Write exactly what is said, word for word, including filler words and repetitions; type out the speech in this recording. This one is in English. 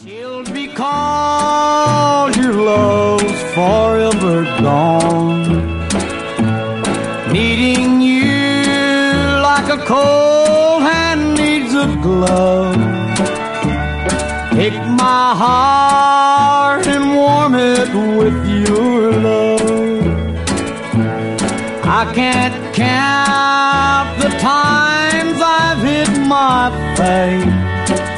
Killed because your love's forever gone, needing you like a cold hand needs a glove. Take my heart and warm it with your love. I can't count the times I've hit my fate,